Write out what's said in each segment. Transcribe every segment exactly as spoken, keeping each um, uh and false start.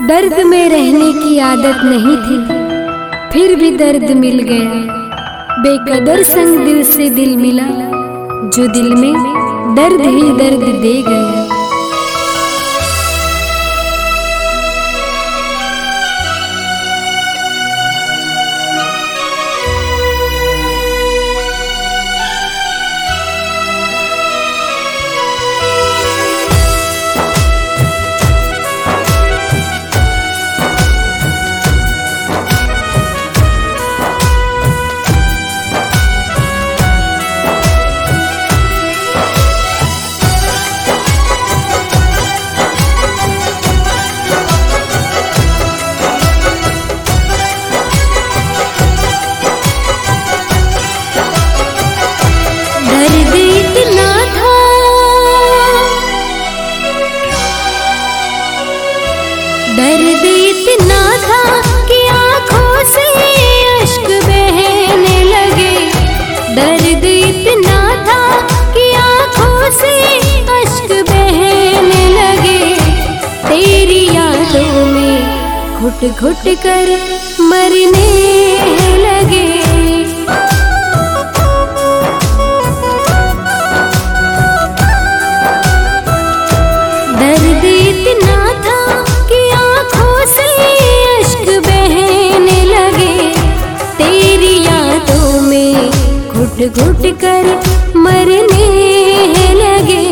दर्द में रहने की आदत नहीं थी, फिर भी दर्द मिल गया। बेकदर संग दिल से दिल मिला, जो दिल में दर्द ही दर्द दे गया। दर्द इतना था कि आँखों से अश्क बहने लगे। दर्द इतना था कि आँखों से अश्क बहने लगे। तेरी यादों में घुट घुट कर मरने लगे। दर्द इतना था कि आँखों से अश्क बहने लगे। तेरी यादों में घुट घुट कर मरने लगे।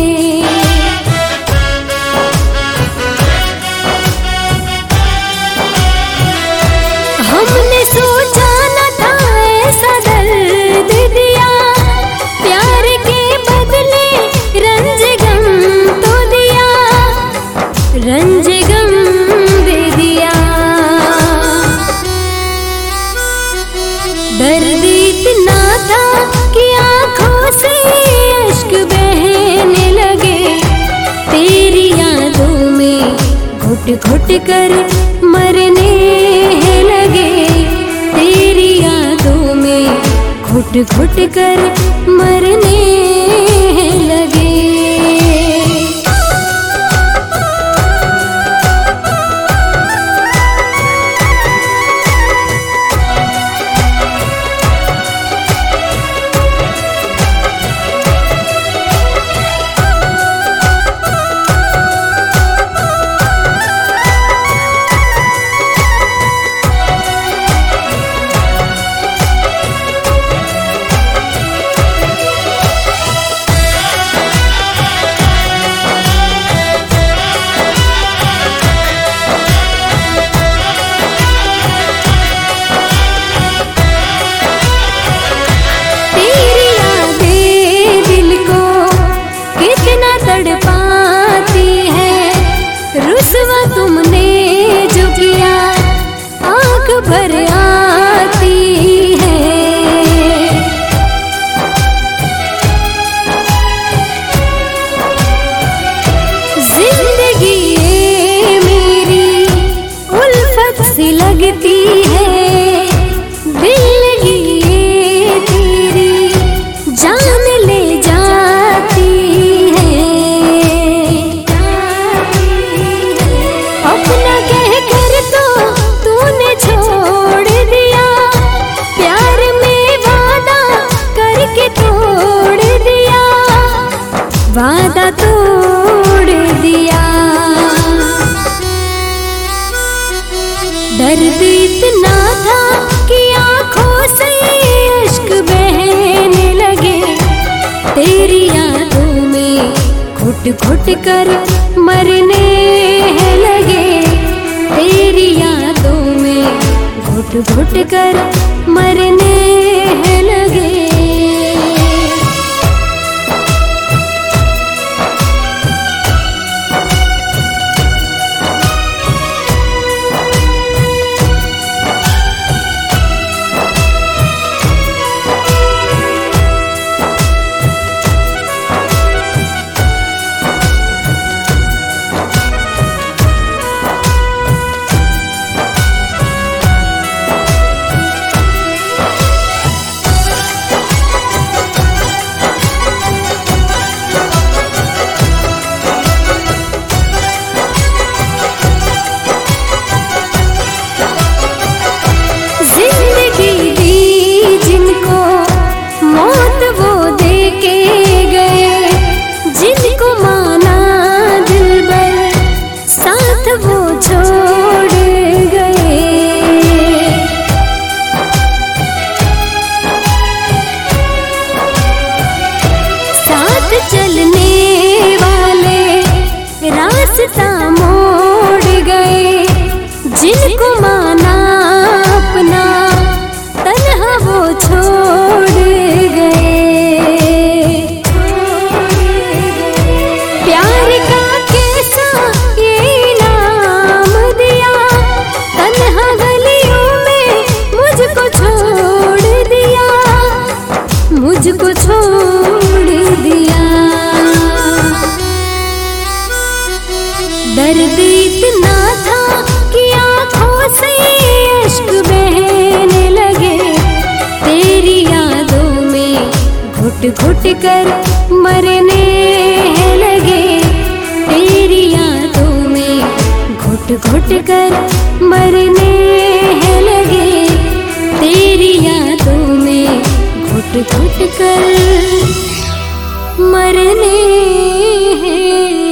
हमने सोचा न था ऐसा दर्द दिया, प्यार के बदले रंज गम तो दिया, रंज गम दे दिया। दर्द इतना था कि आँखों से अश्क बहने लगे। तेरी यादों में घुट घुट कर मरने लगे। तेरी यादों में घुट घुट कर मरने लगे। तुमने जो किया आँख भर आती है। जिंदगी ये मेरी उल्फत सी लगती है। दिल्लगी ये तेरी जान ले जाती है। अपना कह कर तो तूने छोड़ दिया, प्यार में वादा करके तोड़ दिया, वादा तोड़ दिया। दर्द इतना था कि आँखों से अश्क बहने लगे। तेरी यादों में घुट घुट कर मरने लगे। तेरी यादों में घुट घुट कर मरने लगे। इतना था कि आंखों से अश्क बहने लगे, तेरी यादों में घुट घुट कर मरने लगे, तेरी यादों में घुट घुट कर मरने लगे, तेरी यादों में घुट घुट कर मरने